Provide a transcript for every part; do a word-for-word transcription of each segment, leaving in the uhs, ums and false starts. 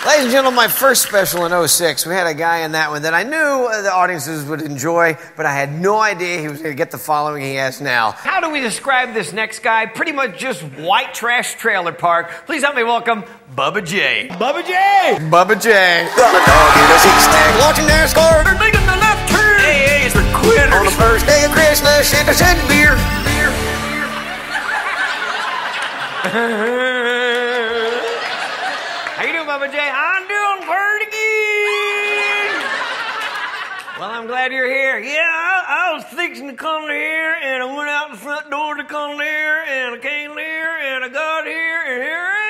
Ladies and gentlemen, my first special in oh six, we had a guy in that one that I knew the audiences would enjoy, but I had no idea he was going to get the following he has now. How do we describe this next guy? Pretty much just white trash trailer park. Please help me welcome Bubba J. Bubba J! Bubba J. Got a dog in a six-pack, watching NASCAR. They're making the left turn! Hey, hey, it's for quitters. On the first day of Christmas, Santa sent beer. Beer. How you doing, Bubba J? I'm doing pretty good. Well, I'm glad you're here. Yeah, I, I was fixing to come here, and I went out the front door to come here, and I came here, and I got here, and here I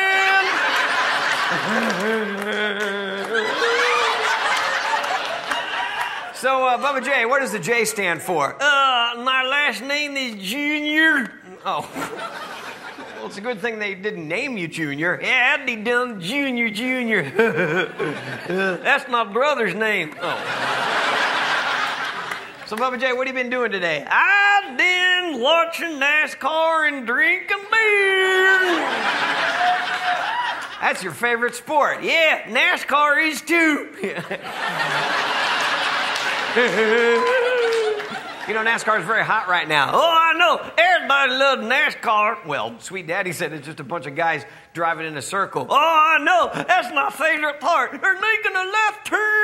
am. So, uh, Bubba J, what does the J stand for? Uh, my last name is Junior. Oh. Well, it's a good thing they didn't name you Junior. Yeah, I'd be done Junior, Junior. uh, that's my brother's name. Oh. So, Bubba J, what have you been doing today? I've been watching NASCAR and drinking beer. That's your favorite sport. Yeah, NASCAR is too. You know, NASCAR is very hot right now. Oh, I know. Everybody loves NASCAR. Well, Sweet Daddy said it's just a bunch of guys driving in a circle. Oh, I know. That's my favorite part. They're making a left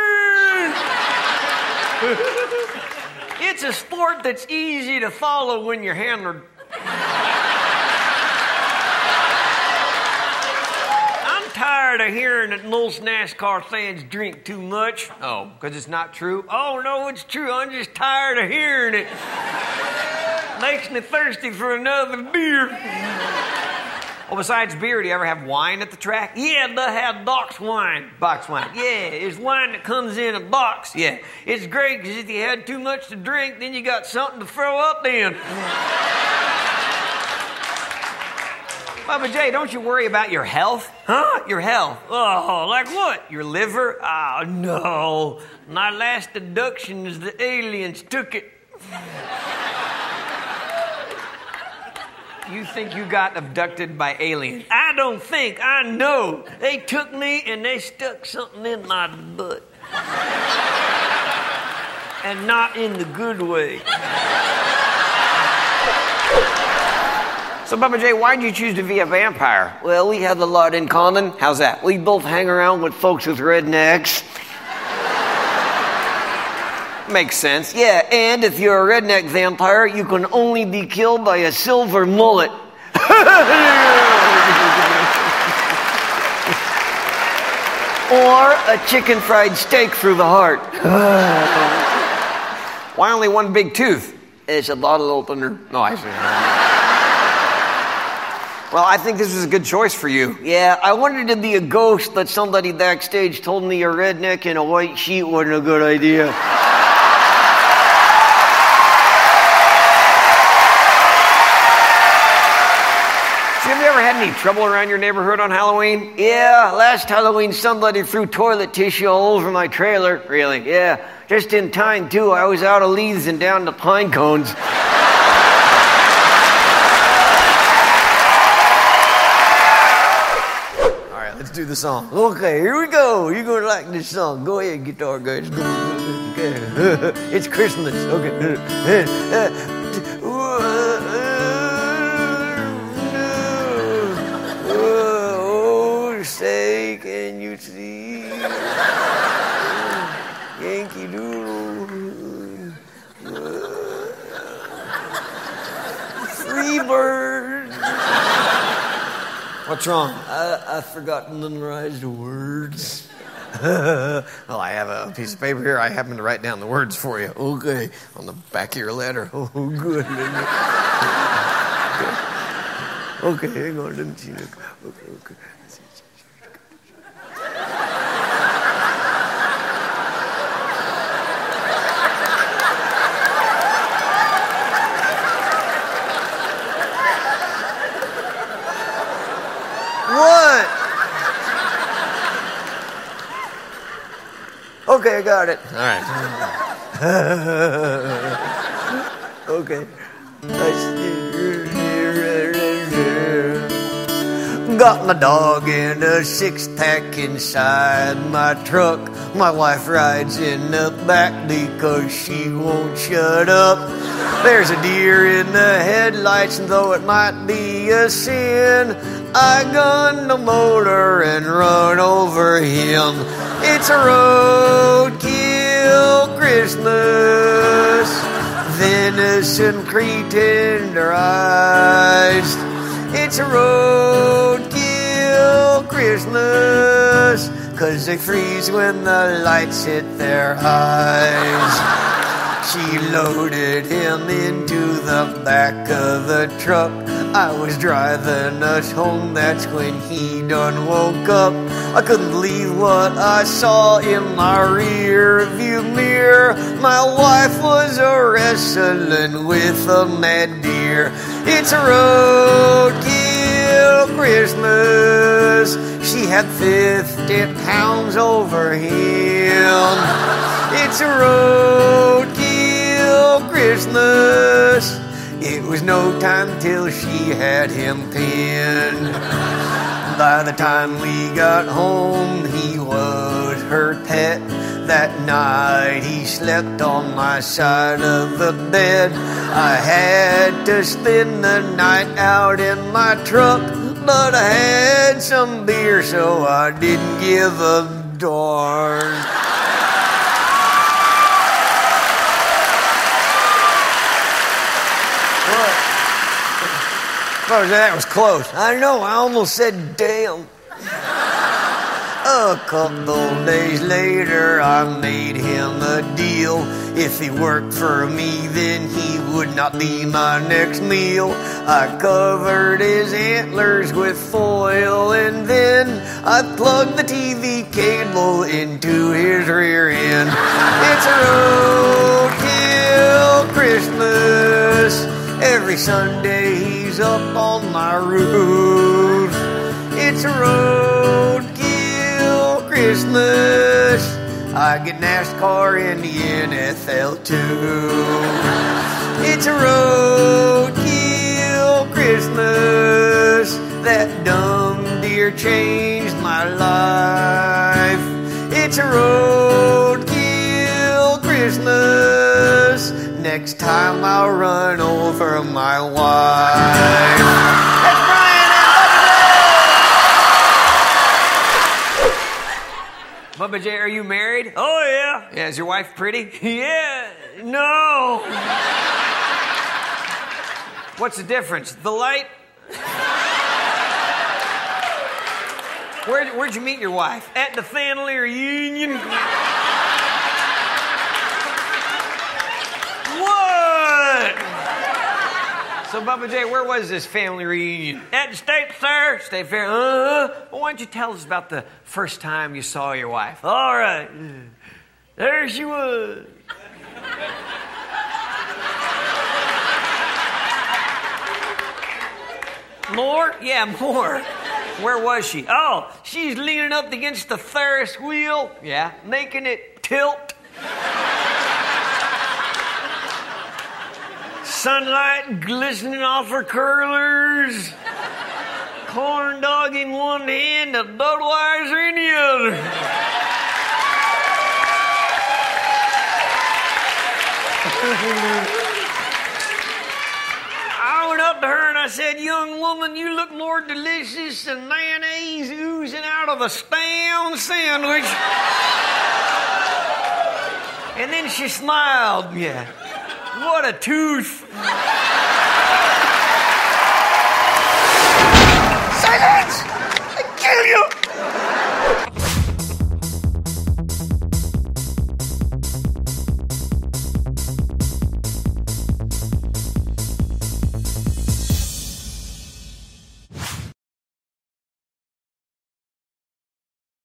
turn. It's a sport that's easy to follow when you're handled. Tired of hearing that most NASCAR fans drink too much. Oh, because it's not true? Oh, no, it's true. I'm just tired of hearing it. Makes me thirsty for another beer. Well, besides beer, do you ever have wine at the track? Yeah, they have box wine. Box wine. Yeah, it's wine that comes in a box. Yeah, it's great because if you had too much to drink, then you got something to throw up in. Bubba J, don't you worry about your health? Huh? Your health? Oh, like what? Your liver? Oh, no. My last deduction is the aliens took it. You think you got abducted by aliens? I don't think. I know. They took me and they stuck something in my butt. And not in the good way. So, Bubba J, why did you choose to be a vampire? Well, we have a lot in common. How's that? We both hang around with folks with rednecks. Makes sense. Yeah, and if you're a redneck vampire, you can only be killed by a silver mullet. Or a chicken fried steak through the heart. Why only one big tooth? It's a bottle opener. No, I see. Well, I think this is a good choice for you. Yeah, I wanted to be a ghost, but somebody backstage told me a redneck in a white sheet wasn't a good idea. So have you ever had any trouble around your neighborhood on Halloween? Yeah, last Halloween somebody threw toilet tissue all over my trailer. Really? Yeah, just in time, too. I was out of leaves and down to pine cones. Let's do the song. Okay, here we go. You're going to like this song. Go ahead, guitar guys. Okay. It's Christmas. Okay. Oh, say, can you see? Yankee Doodle. Free bird. What's wrong? I, I've forgotten to memorize the words. Well, I have a piece of paper here. I happen to write down the words for you. Okay. On the back of your letter. Oh, good. Okay, hang on. Let me see. Okay, okay. What? Okay, I got it. All right. Okay. Got my dog and a six-pack inside my truck. My wife rides in the back because she won't shut up. There's a deer in the headlights, and though it might be a sin, I gun the motor and run over him. It's a roadkill Christmas, venison pre-tenderized. It's a roadkill Christmas, 'cause they freeze when the lights hit their eyes. She loaded him into the back of the truck. I was driving us home, that's when he done woke up. I couldn't believe what I saw in my rear view mirror. My wife was a wrestling with a mad deer. It's a roadkill Christmas. She had fifty pounds over him. It's a roadkill Christmas. It was no time till she had him pinned. By the time we got home, he was her pet. That night he slept on my side of the bed. I had to spend the night out in my truck, but I had some beer, so I didn't give a darn. Oh, that was close. I know, I almost said damn. A couple days later, I made him a deal. If he worked for me, then he would not be my next meal. I covered his antlers with foil, and then I plugged the T V cable into his rear end. It's a roadkill Christmas. Every Sunday he's up on my roof. It's a roadkill Christmas. I get NASCAR in the N F L too. It's a roadkill Christmas. That dumb deer changed my life. It's a roadkill Christmas. Next time I'll run over my wife. That's Brian and Bubba J. Bubba J, are you married? Oh, yeah. Yeah, is your wife pretty? Yeah. No. What's the difference? The light. Where, where'd you meet your wife? At the family reunion. What? So, Bubba J, where was this family reunion? At the state fair. State Fair? Uh-huh. Well, why don't you tell us about the first time you saw your wife? All right. There she was. More? Yeah, more. Where was she? Oh, she's leaning up against the Ferris wheel. Yeah. Making it tilt. Sunlight glistening off her curlers. Corn dog in one hand, a Budweiser in the other. I went up to her and I said, "Young woman, you look more delicious than mayonnaise oozing out of a Spam sandwich." And then she smiled. Yeah. What a tooth.